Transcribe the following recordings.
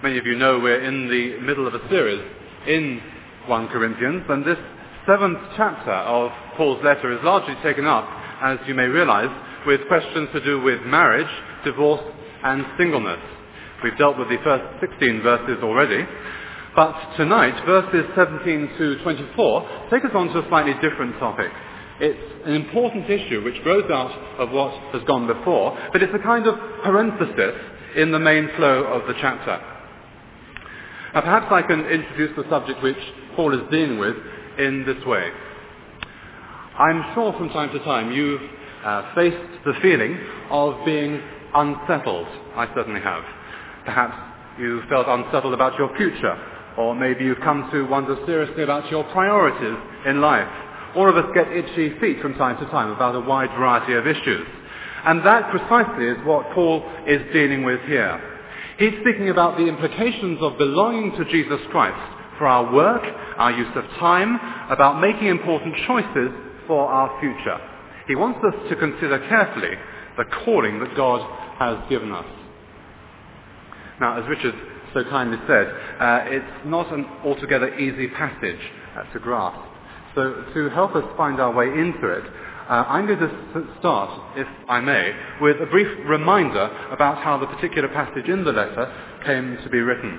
Many of you know we're in the middle of a series in 1 Corinthians, and this 7th chapter of Paul's letter is largely taken up, as you may realize, with questions to do with marriage, divorce, and singleness. We've dealt with the first 16 verses already, but tonight, verses 17 to 24 take us on to a slightly different topic. It's an important issue which grows out of what has gone before, but it's a kind of parenthesis in the main flow of the chapter. Now perhaps I can introduce the subject which Paul is dealing with in this way. I'm sure from time to time you've faced the feeling of being unsettled. I certainly have. Perhaps you felt unsettled about your future, or maybe you've come to wonder seriously about your priorities in life. All of us get itchy feet from time to time about a wide variety of issues. And that precisely is what Paul is dealing with here. He's speaking about the implications of belonging to Jesus Christ for our work, our use of time, about making important choices for our future. He wants us to consider carefully the calling that God has given us. Now, as Richard so kindly said, it's not an altogether easy passage to grasp. So to help us find our way into it, I'm going to start, if I may, with a brief reminder about how the particular passage in the letter came to be written.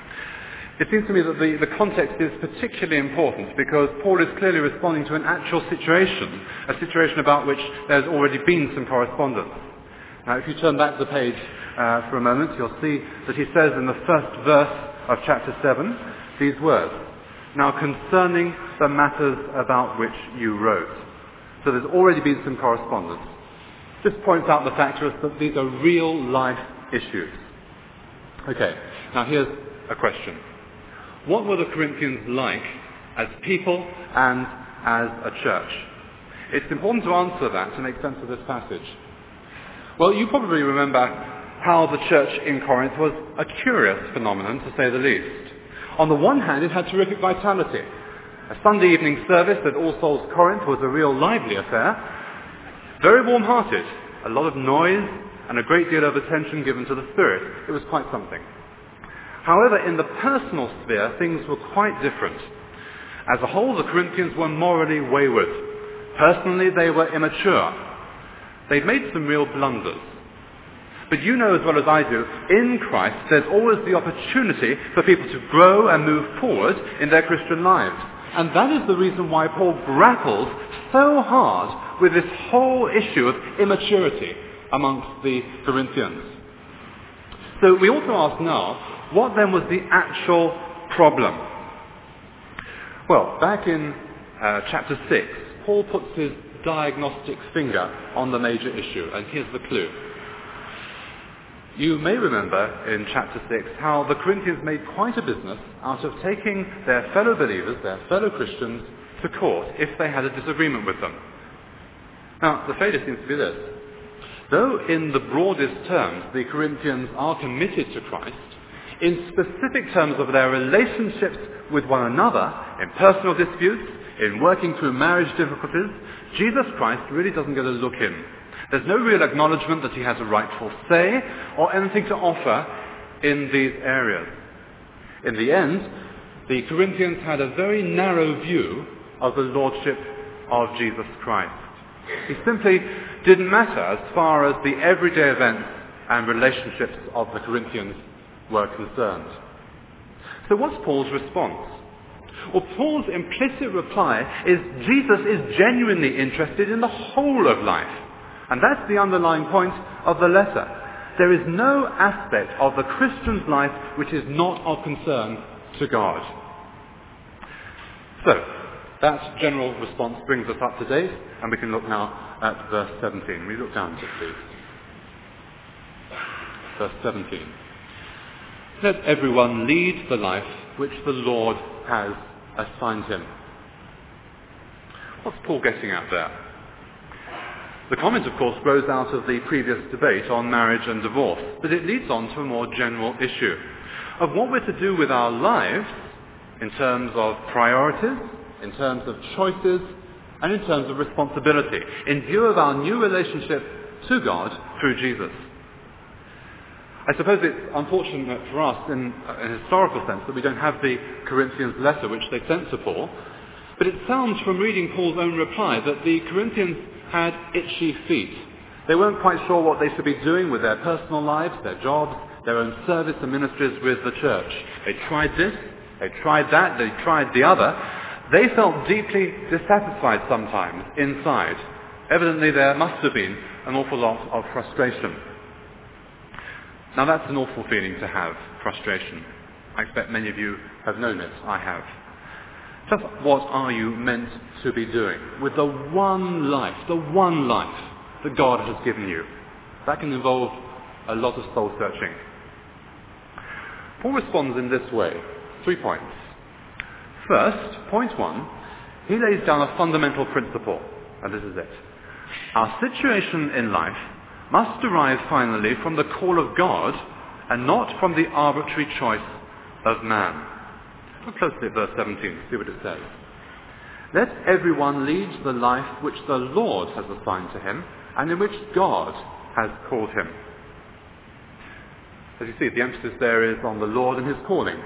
It seems to me that the context is particularly important because Paul is clearly responding to an actual situation, a situation about which there's already been some correspondence. Now, if you turn back the page for a moment, you'll see that he says in the first verse of chapter 7 these words, "Now concerning the matters about which you wrote." So there's already been some correspondence. This points out the fact to us that these are real life issues. Okay, now here's a question. What were the Corinthians like as people and as a church? It's important to answer that to make sense of this passage. Well, you probably remember how the church in Corinth was a curious phenomenon, to say the least. On the one hand, it had terrific vitality. A Sunday evening service at All Souls Corinth was a real lively affair. Very warm-hearted, a lot of noise, and a great deal of attention given to the Spirit. It was quite something. However, in the personal sphere, things were quite different. As a whole, the Corinthians were morally wayward. Personally, they were immature. They'd made some real blunders. But you know as well as I do, in Christ, there's always the opportunity for people to grow and move forward in their Christian lives. And that is the reason why Paul grapples so hard with this whole issue of immaturity amongst the Corinthians. So we also ask now, what then was the actual problem? Well, back in chapter 6, Paul puts his diagnostic finger on the major issue, and here's the clue. You may remember in chapter 6 how the Corinthians made quite a business out of taking their fellow believers, their fellow Christians, to court if they had a disagreement with them. Now, the failure seems to be this. Though in the broadest terms the Corinthians are committed to Christ, in specific terms of their relationships with one another, in personal disputes, in working through marriage difficulties, Jesus Christ really doesn't get a look in. There's no real acknowledgement that he has a rightful say or anything to offer in these areas. In the end, the Corinthians had a very narrow view of the lordship of Jesus Christ. He simply didn't matter as far as the everyday events and relationships of the Corinthians were concerned. So what's Paul's response? Well, Paul's implicit reply is Jesus is genuinely interested in the whole of life. And that's the underlying point of the letter. There is no aspect of the Christian's life which is not of concern to God. So, that general response brings us up to date, and we can look now at verse 17. We look down to it, please. Verse 17. Let everyone lead the life which the Lord has assigned him. What's Paul getting at there? The comment, of course, grows out of the previous debate on marriage and divorce, but it leads on to a more general issue of what we're to do with our lives in terms of priorities, in terms of choices, and in terms of responsibility, in view of our new relationship to God through Jesus. I suppose it's unfortunate for us in a historical sense that we don't have the Corinthians letter which they sent to Paul, but it sounds from reading Paul's own reply that the Corinthians had itchy feet. They weren't quite sure what they should be doing with their personal lives, their jobs, their own service and ministries with the church. They tried this, they tried that, they tried the other. They felt deeply dissatisfied sometimes inside. Evidently there must have been an awful lot of frustration. Now that's an awful feeling to have, frustration. I expect many of you have known it. I have. Just what are you meant to be doing with the one life that God has given you? That can involve a lot of soul searching. Paul responds in this way. 3 points. First, point 1, he lays down a fundamental principle, and this is it. Our situation in life must derive finally from the call of God and not from the arbitrary choice of man. Look closely at verse 17, see what it says. Let everyone lead the life which the Lord has assigned to him and in which God has called him. As you see, the emphasis there is on the Lord and his calling.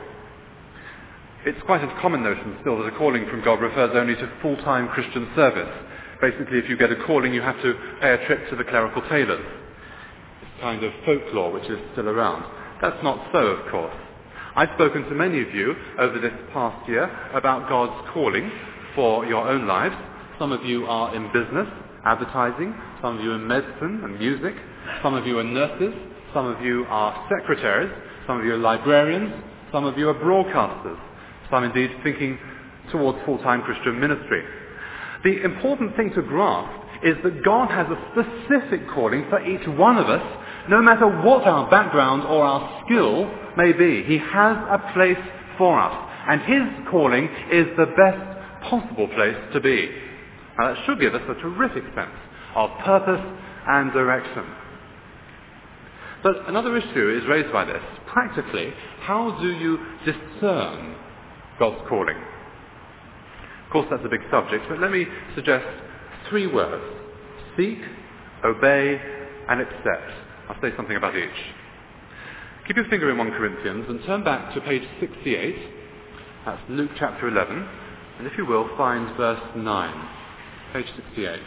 It's quite a common notion still that a calling from God refers only to full-time Christian service. Basically, if you get a calling, you have to pay a trip to the clerical tailors. It's kind of folklore which is still around. That's not so, of course. I've spoken to many of you over this past year about God's calling for your own lives. Some of you are in business, advertising, some of you in medicine and music, some of you are nurses, some of you are secretaries, some of you are librarians, some of you are broadcasters, some indeed thinking towards full-time Christian ministry. The important thing to grasp is that God has a specific calling for each one of us, no matter what our background or our skill may be. He has a place for us, and his calling is the best possible place to be. Now that should give us a terrific sense of purpose and direction. But another issue is raised by this. Practically, how do you discern God's calling? Of course, that's a big subject, but let me suggest 3 words. Seek, obey, and accept. I'll say something about each. Keep your finger in 1 Corinthians and turn back to page 68. That's Luke chapter 11. And if you will, find verse 9. Page 68.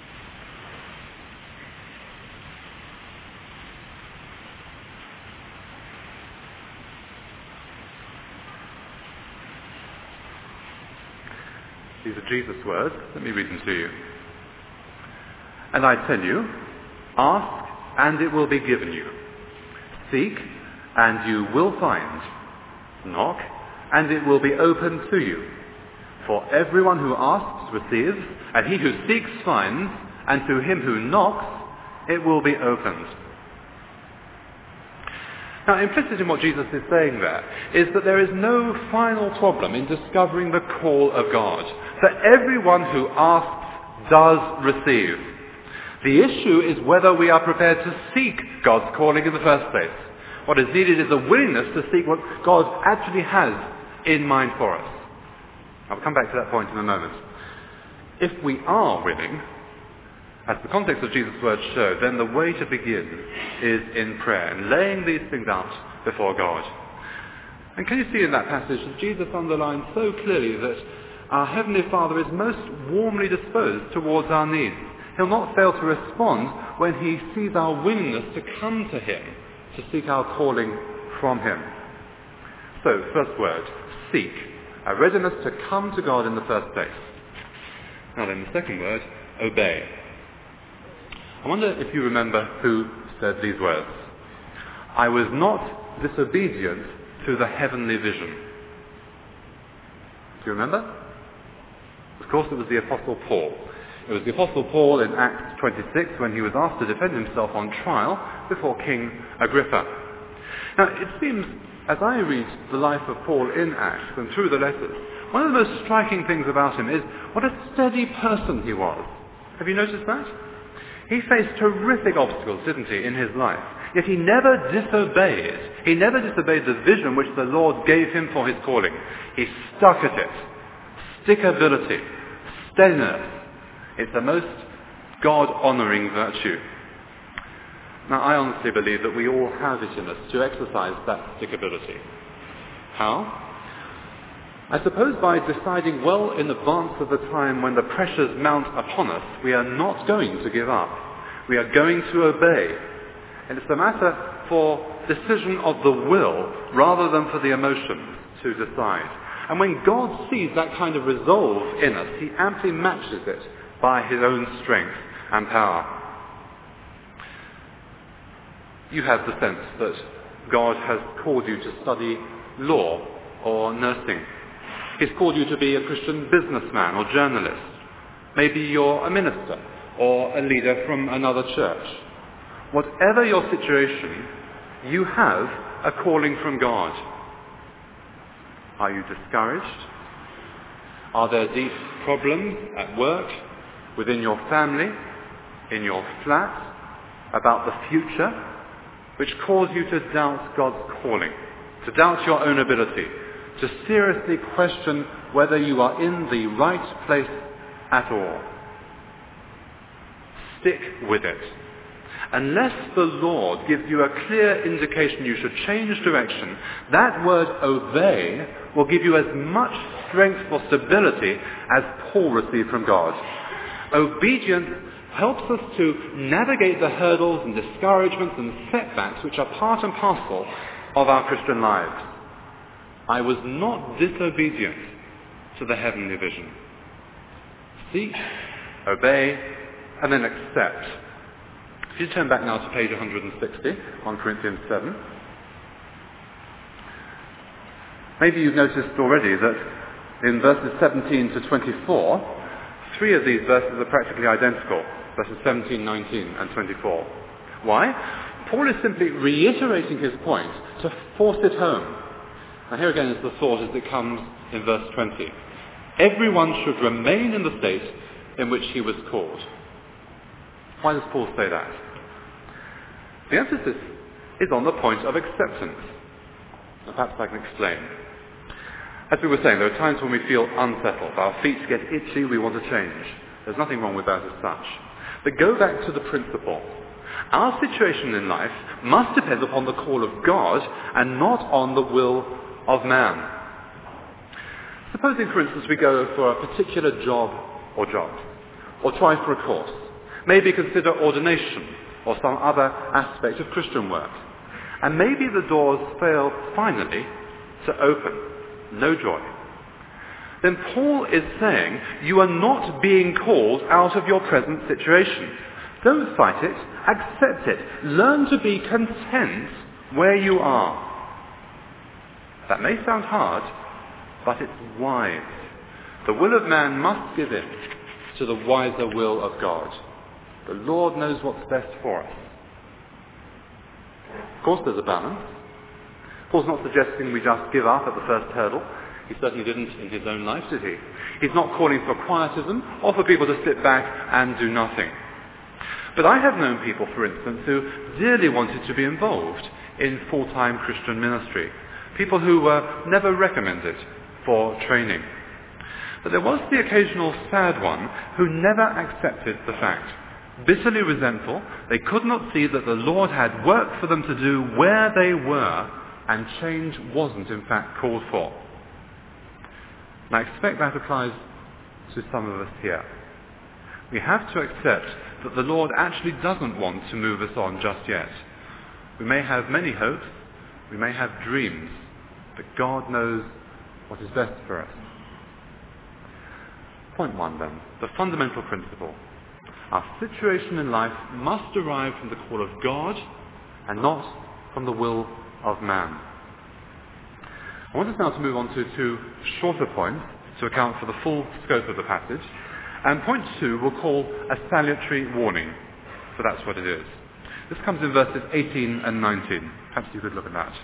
These are Jesus' words. Let me read them to you. And I tell you, ask and it will be given you. Seek and you will find. Knock and it will be opened to you. For everyone who asks receives, and he who seeks finds, and to him who knocks it will be opened. Now, implicit in what Jesus is saying there is that there is no final problem in discovering the call of God. That everyone who asks does receive. The issue is whether we are prepared to seek God's calling in the first place. What is needed is a willingness to seek what God actually has in mind for us. I'll come back to that point in a moment. If we are willing, as the context of Jesus' words show, then the way to begin is in prayer and laying these things out before God. And can you see in that passage that Jesus underlines so clearly that our Heavenly Father is most warmly disposed towards our needs. He'll not fail to respond when he sees our willingness to come to him, to seek our calling from him. So, first word, seek. A readiness to come to God in the first place. Now then, the second word, obey. I wonder if you remember who said these words. I was not disobedient to the heavenly vision. Do you remember? Of course, it was the Apostle Paul. It was the Apostle Paul in Acts 26 when he was asked to defend himself on trial before King Agrippa. Now, it seems, as I read the life of Paul in Acts and through the letters, one of the most striking things about him is what a steady person he was. Have you noticed that? He faced terrific obstacles, didn't he, in his life. Yet he never disobeyed. He never disobeyed the vision which the Lord gave him for his calling. He stuck at it. Stickability, steadiness. It's the most God-honouring virtue. Now, I honestly believe that we all have it in us to exercise that stickability. How? I suppose by deciding well in advance of the time when the pressures mount upon us, we are not going to give up. We are going to obey. And it's a matter for decision of the will rather than for the emotions to decide. And when God sees that kind of resolve in us, he amply matches it by his own strength and power. You have the sense that God has called you to study law or nursing. He's called you to be a Christian businessman or journalist. Maybe you're a minister or a leader from another church. Whatever your situation, you have a calling from God. Are you discouraged? Are there deep problems at work, within your family, in your flat, about the future, which cause you to doubt God's calling, to doubt your own ability, to seriously question whether you are in the right place at all? Stick with it. Unless the Lord gives you a clear indication you should change direction, that word obey will give you as much strength for stability as Paul received from God. Obedience helps us to navigate the hurdles and discouragements and setbacks which are part and parcel of our Christian lives. I was not disobedient to the heavenly vision. Seek, obey, and then accept. If you turn back now to page 160, 1 Corinthians 7, maybe you've noticed already that in verses 17 to 24, 3 of these verses are practically identical, verses 17, 19, and 24. Why? Paul is simply reiterating his point to force it home. Now here again is the thought as it comes in verse 20. Everyone should remain in the state in which he was called. Why does Paul say that? The emphasis is on the point of acceptance. Now, perhaps I can explain. As we were saying, there are times when we feel unsettled. Our feet get itchy, we want to change. There's nothing wrong with that as such. But go back to the principle. Our situation in life must depend upon the call of God and not on the will of man. Supposing, for instance, we go for a particular job or jobs, or try for a course. Maybe consider ordination or some other aspect of Christian work. And maybe the doors fail finally to open. No joy. Then Paul is saying you are not being called out of your present situation. Don't fight it. Accept it. Learn to be content where you are. That may sound hard, but it's wise. The will of man must give in to the wiser will of God. The Lord knows what's best for us. Of course there's a balance. Paul's not suggesting we just give up at the first hurdle. He certainly didn't in his own life, did he? He's not calling for quietism or for people to sit back and do nothing. But I have known people, for instance, who dearly wanted to be involved in full-time Christian ministry. People who were never recommended for training. But there was the occasional sad one who never accepted the fact. Bitterly resentful, they could not see that the Lord had work for them to do where they were, and change wasn't in fact called for. And I expect that applies to some of us here. We have to accept that the Lord actually doesn't want to move us on just yet. We may have many hopes, we may have dreams, but God knows what is best for us. Point 1 then, the fundamental principle. Our situation in life must derive from the call of God and not from the will of man. I want us now to move on to 2 shorter points to account for the full scope of the passage. And point 2 we'll call a salutary warning. So that's what it is. This comes in verses 18 and 19. Perhaps you could look at that.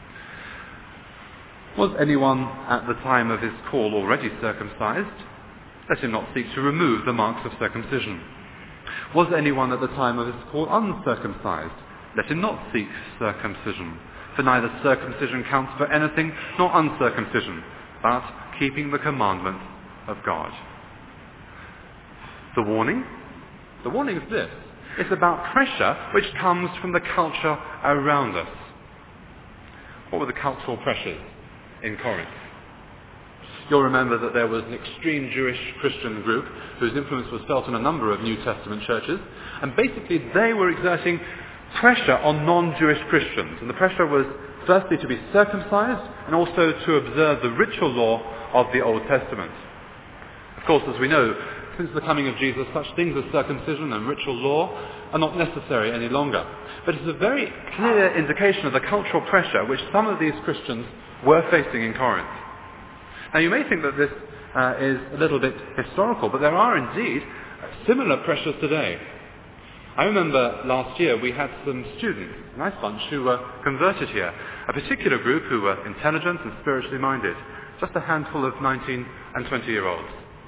Was anyone at the time of his call already circumcised? Let him not seek to remove the marks of circumcision. Was anyone at the time of his call uncircumcised? Let him not seek circumcision. For neither circumcision counts for anything nor uncircumcision, but keeping the commandments of God. The warning? The warning is this. It's about pressure which comes from the culture around us. What were the cultural pressures in Corinth? You'll remember that there was an extreme Jewish Christian group whose influence was felt in a number of New Testament churches, and basically they were exerting pressure on non-Jewish Christians. And the pressure was firstly to be circumcised and also to observe the ritual law of the Old Testament. Of course, as we know, since the coming of Jesus, such things as circumcision and ritual law are not necessary any longer. But it's a very clear indication of the cultural pressure which some of these Christians were facing in Corinth. Now you may think that this is a little bit historical, but there are indeed similar pressures today. I remember last year we had some students, a nice bunch, who were converted here. A particular group who were intelligent and spiritually minded. Just a handful of 19 and 20-year-olds.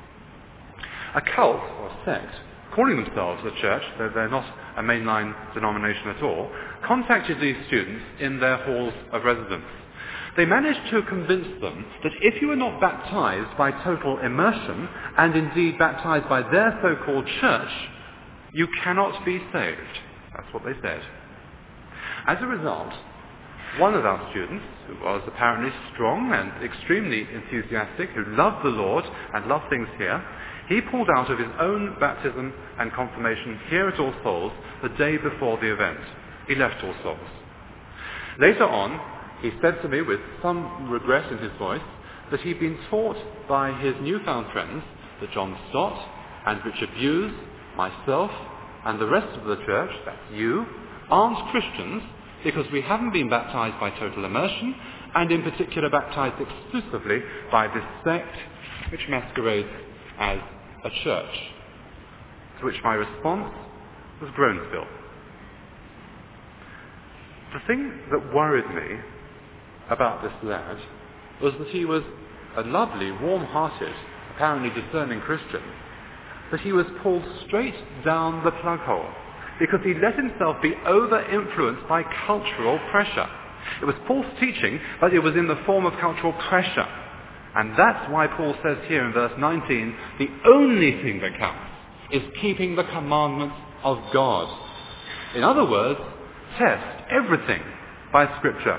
A cult, or sect, calling themselves a church, though they're not a mainline denomination at all, contacted these students in their halls of residence. They managed to convince them that if you are not baptized by total immersion, and indeed baptized by their so-called church, you cannot be saved. That's what they said. As a result, one of our students, who was apparently strong and extremely enthusiastic, who loved the Lord and loved things here, he pulled out of his own baptism and confirmation here at All Souls the day before the event. He left All Souls. Later on, he said to me with some regret in his voice that he'd been taught by his newfound friends, that John Stott and Richard Hughes, myself, and the rest of the church, that's you, aren't Christians because we haven't been baptized by total immersion, and in particular baptized exclusively by this sect which masquerades as a church. To which my response was Groansville. The thing that worried me about this lad was that he was a lovely, warm-hearted, apparently discerning Christian, but he was pulled straight down the plug hole because he let himself be over-influenced by cultural pressure. It was false teaching, but it was in the form of cultural pressure. And that's why Paul says here in verse 19, the only thing that counts is keeping the commandments of God. In other words, test everything by Scripture.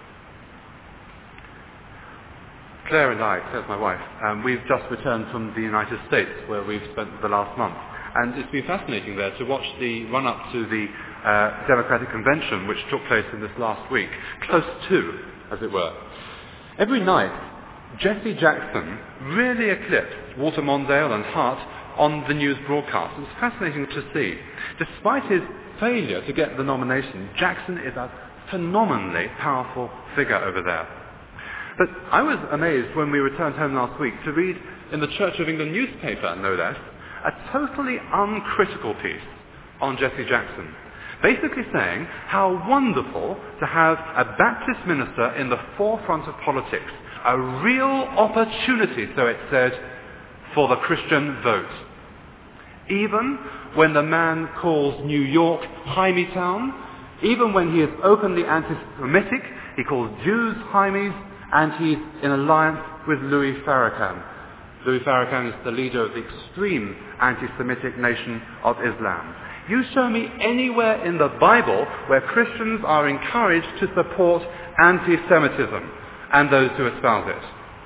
Claire and I, says my wife, we've just returned from the United States where we've spent the last month. And it's been fascinating there to watch the run-up to the Democratic Convention which took place in this last week, close to, as it were. Every night, Jesse Jackson really eclipsed Walter Mondale and Hart on the news broadcast. It was fascinating to see. Despite his failure to get the nomination, Jackson is a phenomenally powerful figure over there. But I was amazed when we returned home last week to read in the Church of England newspaper, no less, a totally uncritical piece on Jesse Jackson, basically saying how wonderful to have a Baptist minister in the forefront of politics, a real opportunity, so it said, for the Christian vote. Even when the man calls New York Hymietown, even when he is openly anti-Semitic, he calls Jews Hymies, and he's in alliance with Louis Farrakhan. Louis Farrakhan is the leader of the extreme anti-Semitic nation of Islam. You show me anywhere in the Bible where Christians are encouraged to support anti-Semitism and those who espouse it.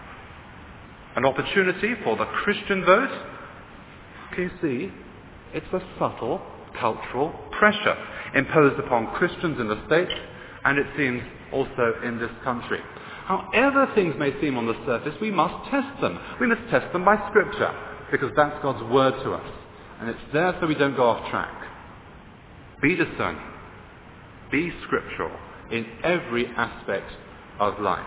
An opportunity for the Christian vote? Can you see? It's a subtle cultural pressure imposed upon Christians in the States, and it seems also in this country. However things may seem on the surface, we must test them. We must test them by Scripture, because that's God's word to us. And it's there so we don't go off track. Be discerning. Be scriptural in every aspect of life.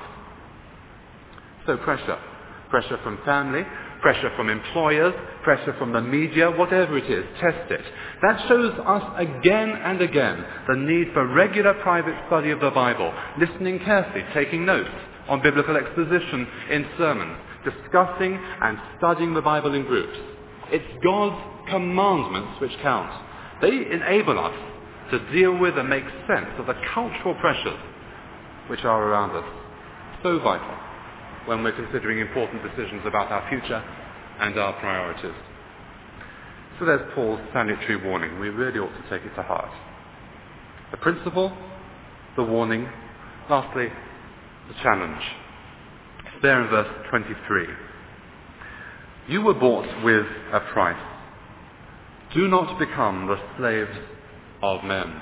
So pressure. Pressure from family, pressure from employers, pressure from the media, whatever it is, test it. That shows us again and again the need for regular private study of the Bible, listening carefully, taking notes on biblical exposition in sermons, discussing and studying the Bible in groups. It's God's commandments which count. They enable us to deal with and make sense of the cultural pressures which are around us. So vital when we're considering important decisions about our future and our priorities. So there's Paul's salutary warning. We really ought to take it to heart. The principle, the warning, lastly, the challenge. It's there in verse 23. You were bought with a price. Do not become the slaves of men.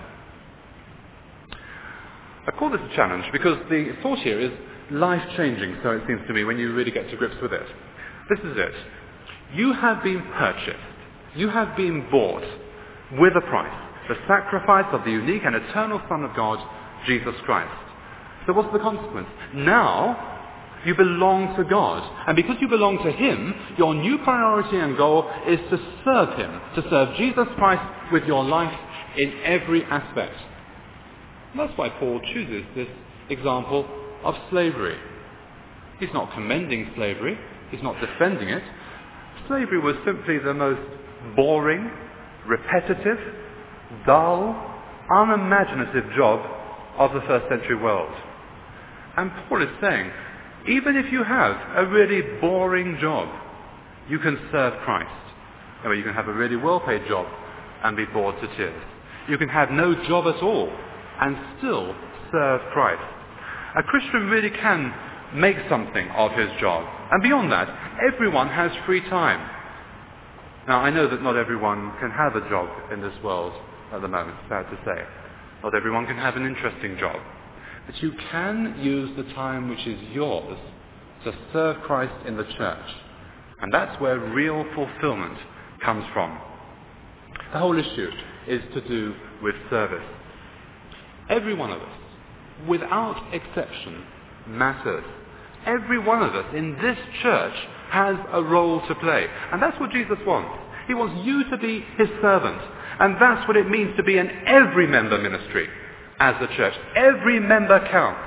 I call this a challenge because the thought here is life-changing, so it seems to me, when you really get to grips with it. This is it. You have been purchased. You have been bought with a price. The sacrifice of the unique and eternal Son of God, Jesus Christ. So what's the consequence? Now, you belong to God. And because you belong to Him, your new priority and goal is to serve Him, to serve Jesus Christ with your life in every aspect. And that's why Paul chooses this example of slavery. He's not commending slavery. He's not defending it. Slavery was simply the most boring, repetitive, dull, unimaginative job of the first century world. And Paul is saying, even if you have a really boring job, you can serve Christ. You can have a really well-paid job and be bored to tears. You can have no job at all and still serve Christ. A Christian really can make something of his job. And beyond that, everyone has free time. Now, I know that not everyone can have a job in this world at the moment, sad to say. Not everyone can have an interesting job. But you can use the time which is yours to serve Christ in the church. And that's where real fulfillment comes from. The whole issue is to do with service. Every one of us, without exception, matters. Every one of us in this church has a role to play. And that's what Jesus wants. He wants you to be His servant. And that's what it means to be an every member ministry as the church. Every member counts.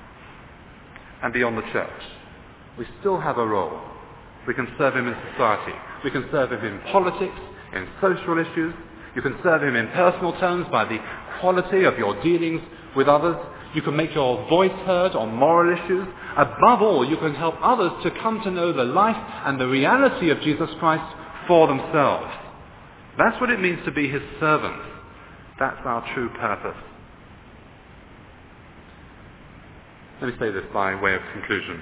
And beyond the church, we still have a role. We can serve Him in society. We can serve Him in politics, in social issues. You can serve Him in personal terms by the quality of your dealings with others. You can make your voice heard on moral issues. Above all, you can help others to come to know the life and the reality of Jesus Christ for themselves. That's what it means to be His servant. That's our true purpose. Let me say this by way of conclusion.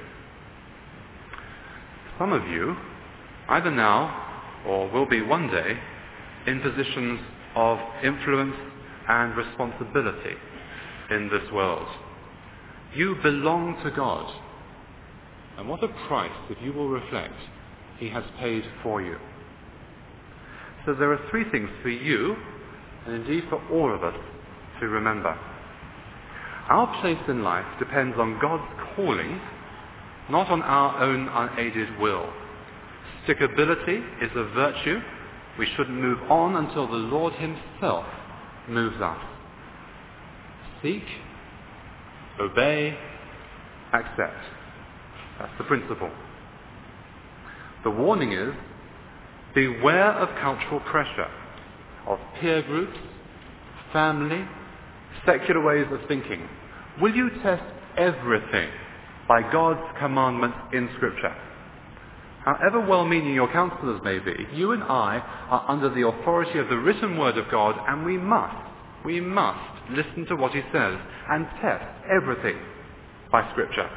Some of you, either now or will be one day, in positions of influence and responsibility in this world. You belong to God. And what a price, if you will reflect, He has paid for you. So there are three things for you, and indeed for all of us, to remember. Our place in life depends on God's calling, not on our own unaided will. Stickability is a virtue. We shouldn't move on until the Lord Himself moves us. Seek, obey, accept. That's the principle. The warning is, beware of cultural pressure, of peer groups, family, secular ways of thinking. Will you test everything by God's commandments in Scripture? However well-meaning your counselors may be, you and I are under the authority of the written word of God, and we must listen to what He says and test everything by Scripture.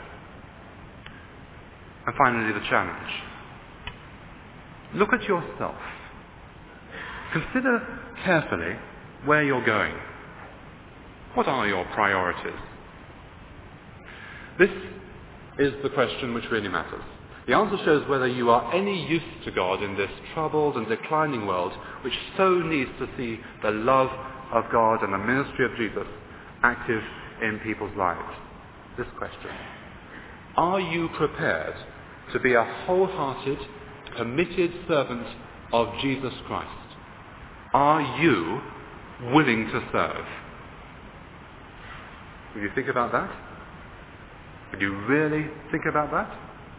And finally, the challenge. Look at yourself. Consider carefully where you're going. What are your priorities? This is the question which really matters. The answer shows whether you are any use to God in this troubled and declining world, which so needs to see the love of God and the ministry of Jesus active in people's lives. This question. Are you prepared to be a wholehearted, committed servant of Jesus Christ? Are you willing to serve? Will you think about that? Will you really think about that?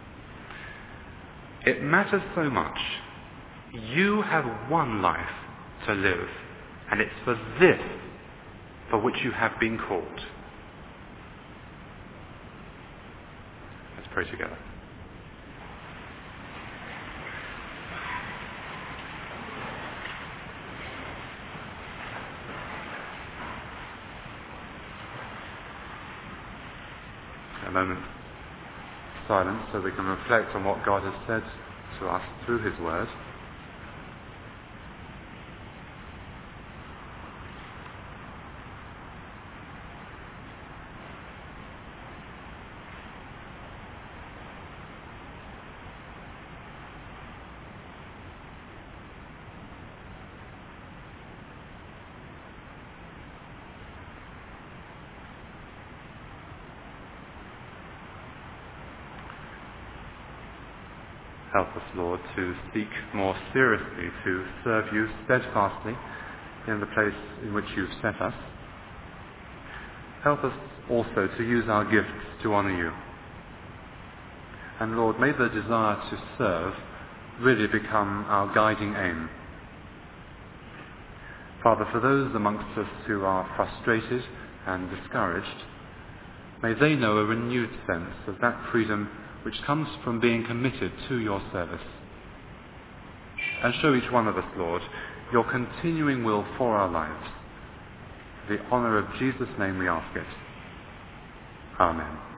It matters so much. You have one life to live, and it's for this for which you have been called. Let's pray together. moment of silence so we can reflect on what God has said to us through his word. Help us, Lord, to seek more seriously to serve you steadfastly in the place in which you've set us. Help us also to use our gifts to honour you. And Lord, may the desire to serve really become our guiding aim. Father, for those amongst us who are frustrated and discouraged, may they know a renewed sense of that freedom which comes from being committed to your service. And show each one of us, Lord, your continuing will for our lives. For the honour of Jesus' name we ask it. Amen.